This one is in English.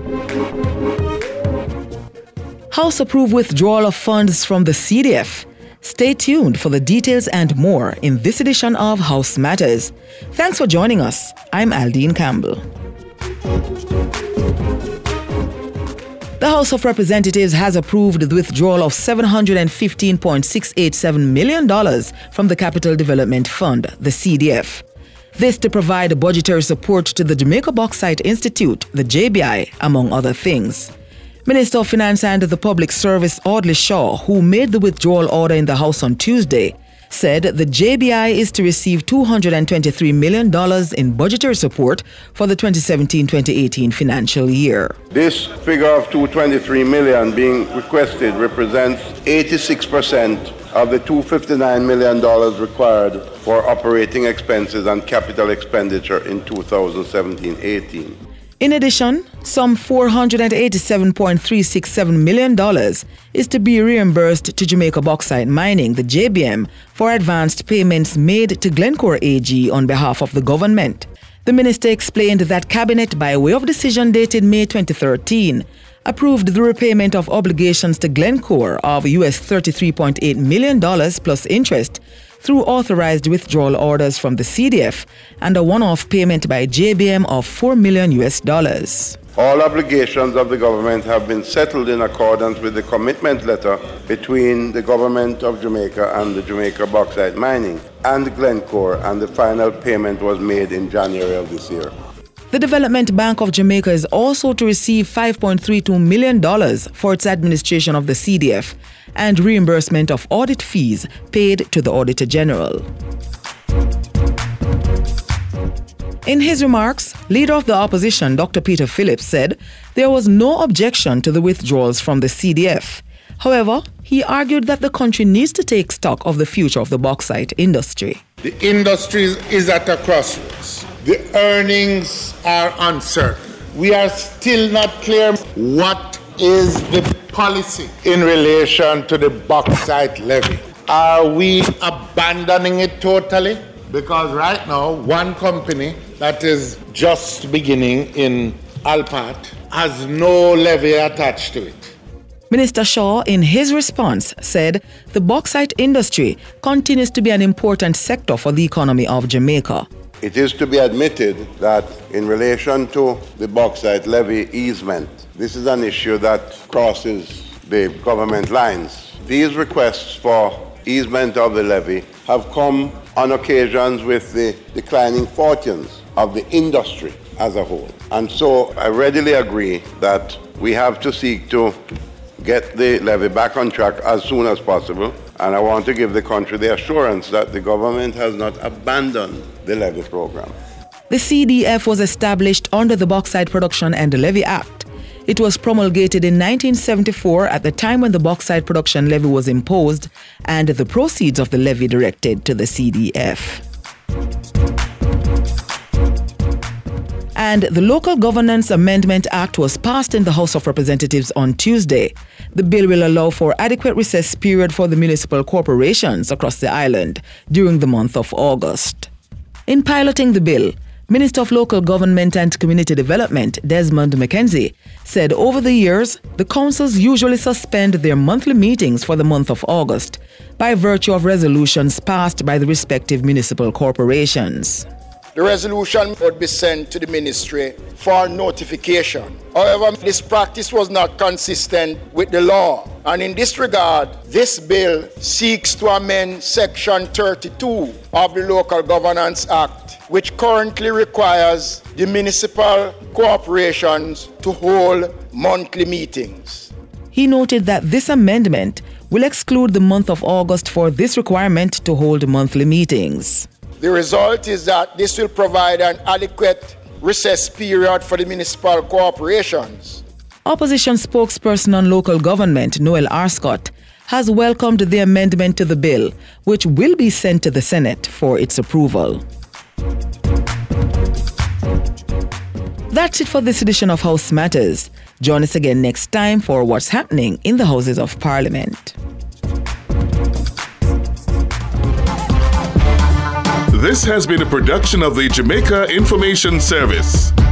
House approved withdrawal of funds from the CDF. Stay tuned for the details and more in this edition of House Matters. Thanks for joining us. I'm Aldine Campbell. The House of Representatives has approved the withdrawal of $715.687 million from the Capital Development Fund, the CDF. This to provide budgetary support to the Jamaica Bauxite Institute, the JBI, among other things. Minister of Finance and the Public Service Audley Shaw, who made the withdrawal order in the House on Tuesday, said the JBI is to receive $223 million in budgetary support for the 2017-2018 financial year. This figure of $223 million being requested represents 86% of the $259 million required for operating expenses and capital expenditure in 2017-18. In addition, some $487.367 million is to be reimbursed to Jamaica Bauxite Mining, the JBM, for advanced payments made to Glencore AG on behalf of the government. The minister explained that Cabinet, by way of decision dated May 2013, approved the repayment of obligations to Glencore of US $33.8 million plus interest through authorized withdrawal orders from the CDF and a one-off payment by JBM of $4 million. All obligations of the government have been settled in accordance with the commitment letter between the government of Jamaica and the Jamaica Bauxite Mining and Glencore, and the final payment was made in January of this year. The Development Bank of Jamaica is also to receive $5.32 million for its administration of the CDF and reimbursement of audit fees paid to the Auditor General. In his remarks, Leader of the Opposition, Dr. Peter Phillips, said there was no objection to the withdrawals from the CDF. However, he argued that the country needs to take stock of the future of the bauxite industry. The industry is at a crossroads. The earnings are uncertain. We are still not clear what is the policy in relation to the bauxite levy. Are we abandoning it totally? Because right now, one company that is just beginning in Alpat has no levy attached to it. Minister Shaw, in his response, said the bauxite industry continues to be an important sector for the economy of Jamaica. It is to be admitted that in relation to the bauxite levy easement, this is an issue that crosses the government lines. These requests for easement of the levy have come on occasions with the declining fortunes of the industry as a whole. And so I readily agree that we have to seek to get the levy back on track as soon as possible. And I want to give the country the assurance that the government has not abandoned the levy program. The CDF was established under the Bauxite Production and Levy Act. It was promulgated in 1974 at the time when the bauxite production levy was imposed and the proceeds of the levy directed to the CDF. And the Local Governance Amendment Act was passed in the House of Representatives on Tuesday. The bill will allow for adequate recess period for the municipal corporations across the island during the month of August. In piloting the bill, Minister of Local Government and Community Development, Desmond McKenzie, said over the years, the councils usually suspend their monthly meetings for the month of August by virtue of resolutions passed by the respective municipal corporations. The resolution would be sent to the ministry for notification. However, this practice was not consistent with the law. And in this regard, this bill seeks to amend Section 32 of the Local Governance Act, which currently requires the municipal corporations to hold monthly meetings. He noted that this amendment will exclude the month of August for this requirement to hold monthly meetings. The result is that this will provide an adequate recess period for the municipal corporations. Opposition spokesperson on local government, Noel Arscott, has welcomed the amendment to the bill, which will be sent to the Senate for its approval. That's it for this edition of House Matters. Join us again next time for what's happening in the Houses of Parliament. This has been a production of the Jamaica Information Service.